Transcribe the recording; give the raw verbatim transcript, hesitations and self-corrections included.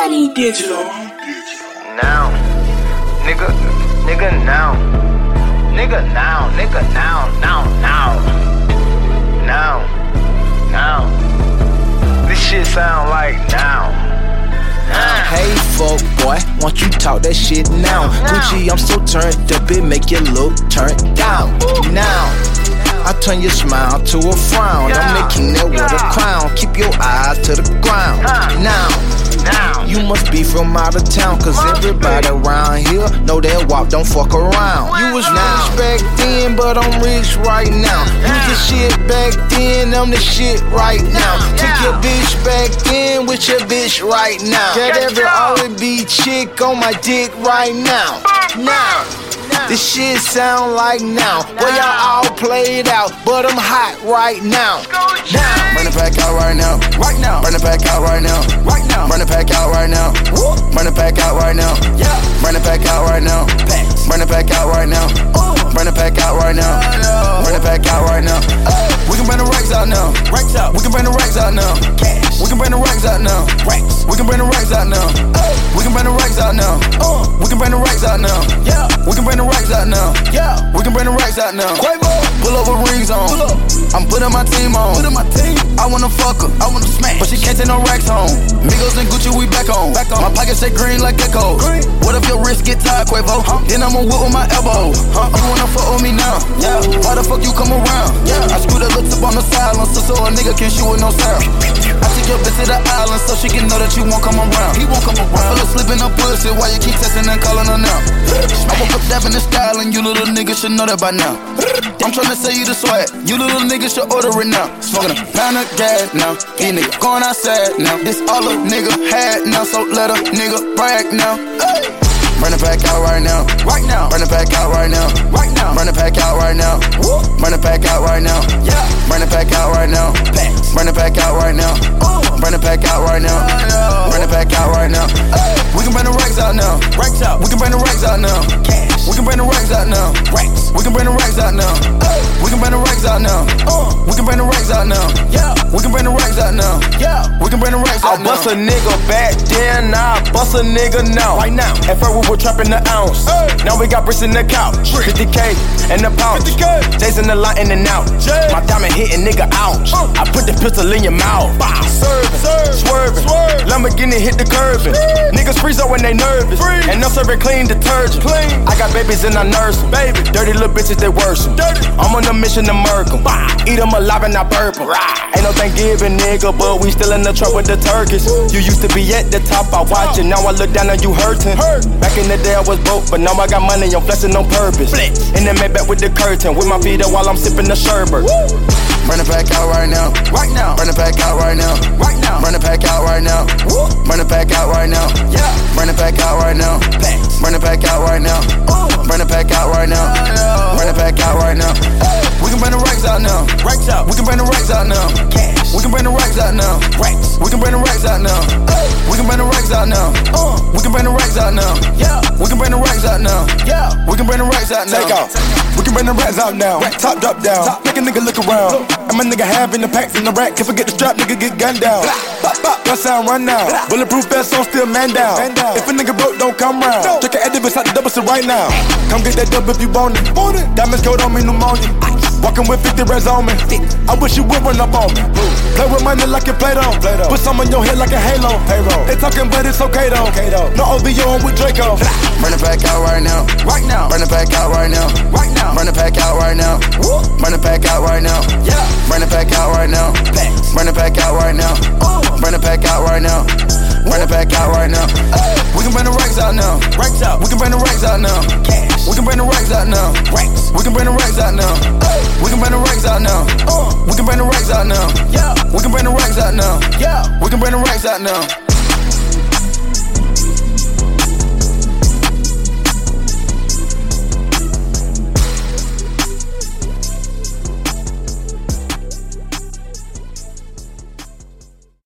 Money Digital. Now, nigga, nigga now, nigga now, nigga now, now, now, now, now. This shit sound like now. now. Hey, fuck boy, won't you talk that shit now? now. Gucci, I'm so turned up, it make you look turned down. Ooh. Now, I turn your smile to a frown. Yeah. I'm making that with yeah. a crown. Keep your eyes to the ground. Huh. Now. Now. You must be from out of town, cause must everybody be. around here know that W A P don't fuck around. You was rich back then, but I'm rich right now. You was the shit back then, I'm the shit right now. Took your bitch back then with your bitch right now. Got every R and B chick on my dick right now. Now. This shit sound like now. Well, y'all all played out, but I'm hot right now. Now. Run the pack out right now. Right now. Run the pack out right now. Right now. Run the pack out right now. Woo. Run the pack out right now. Yeah. Run the pack out right now. Packs. Run the pack out right now. Ooh. Run the pack out right now. Run the pack out right now. Hey. We can bring the racks out now. Racks out. We can bring the racks out now. Cash. We can bring the racks out now. Racks. We can bring the racks out now. Hey. We can bring the racks out now. Uh. We can bring the racks out now. Yeah. We can bring the racks out now. Yeah. We can bring the racks out now. Quavo. Pull over rings on. Pull up. I'm putting my team on. Putting my team. I wanna fuck her. I wanna smash. But she can't take no racks home. Migos and Gucci, we back on. Back on. My pockets say green like Echo. Green. What if your wrist get tired, Quavo? Huh? Then I'ma whip with my elbow. Huh? You wanna fuck with me now? Yeah. Why the fuck you come around? Yeah. I screwed the lips up on the silencer so a nigga can shoot with no sound. I took your bitch to the island so she can know that you won't come around. He won't come around. I feel slip in her pussy while you keep testing and calling her now. I woke up dapping the style and you little niggas should know that by now. I'm tryna say you the swag. You little niggas should order it now. Smoking a pound of gas now. These niggas going outside now. This all a nigga had now, so let a nigga brag now. Hey. Run the pack out right now. Right now. Run the pack out right now. Right now. Run the pack out right now. Woo. Run the pack out right now. Yeah. Run the pack out right now. Packs. Run the pack out right now. Ooh. Run the pack out right now. Run the pack out right now. Hey. We can bring the racks out now. Racks out. We can bring the racks out now. Cash. We can bring the racks out now. Racks. We can bring the racks out now. Hey. We can bring the racks out now. Uh. We can bring the racks out now. Yeah. We can bring the racks out now. Yeah. We can bring the racks out now. I bust a nigga back then, now I bust a nigga now. Right now. At first we were trapping the ounce. Hey. Now we got bricks in the couch. fifty K and the pouch. Jason the line in and out. Jay. My diamond hitting nigga ouch. Uh. I put the pistol in your mouth. Bow. Serving, Serve. swerving. Swerve. Lamborghini hit the curving. Yeah. Niggas freeze up when they nervous. Freeze. And no serving clean detergent. Clean. I got babies and I nurse them. Baby. Dirty little bitches, they worse them. Dirty. I'm on a mission to murk them. Bow. Eat them alive and I burp them. Right. Ain't no Thanksgiving, nigga, but we still in the truck with the turkeys. Woo. You used to be at the top, I watch it. Now I look down and you hurting. Hurt. Back in the day I was broke, but now I got money, I'm flexing on purpose. Flex. And then made back with the curtain, with my feet up while I'm sipping the sherbet. Woo. Run the pack out right now. Right now. Run the pack out right now. Right now. Run the pack out right now. Woo. Run the pack out right now. Yeah. Run the pack out right now. Packs. Run the pack out right now. Ooh. Run the pack out right now. Run the pack out right now. Hey. We can bring the racks out now. Racks out. We can bring the racks out now. Cash. We can bring the racks out now. Racks. We can bring the racks out now. Hey. We can bring the racks out now. Uh. We can bring the racks out now. Yeah. We can bring the racks out now. Yeah. We can bring the racks out now. Take off. We can bring the racks out now. Rack top drop down. Top. Make a nigga look around. I'm a nigga having the packs in the rack. Can't forget the strap, nigga get gunned down. Bop, bop, gun sound run now. Bulletproof vest on, still man down. man down. If a nigga broke, don't come round. No. Check an Edibus out the double right now. Come get that dub if you want it. Want it. Diamonds coat on me, pneumonia. Walking with fifty reds on me. I wish you would run up on me. Play with money like you played on. Put some on your head like a halo. They talking, but it's okay though. No O V O, I'm with Draco. Run the pack out right now. Right now. Run the pack out right now. Right now. Run the pack out right now. Woo. Run the pack out right now. Yeah. Run the pack out right now. Packs. Run the pack out right now. Ooh. Run the pack out right now. Run the pack out right now. Hey. We can bring the racks out now. Racks out. We can bring the racks out now. Cash. We can bring the racks out now. Racks. We can bring the racks out now. Hey. We can bring the racks out now. Uh. We can bring the racks out now. Yeah. We can bring the racks out now. Yeah. We can bring the racks out now.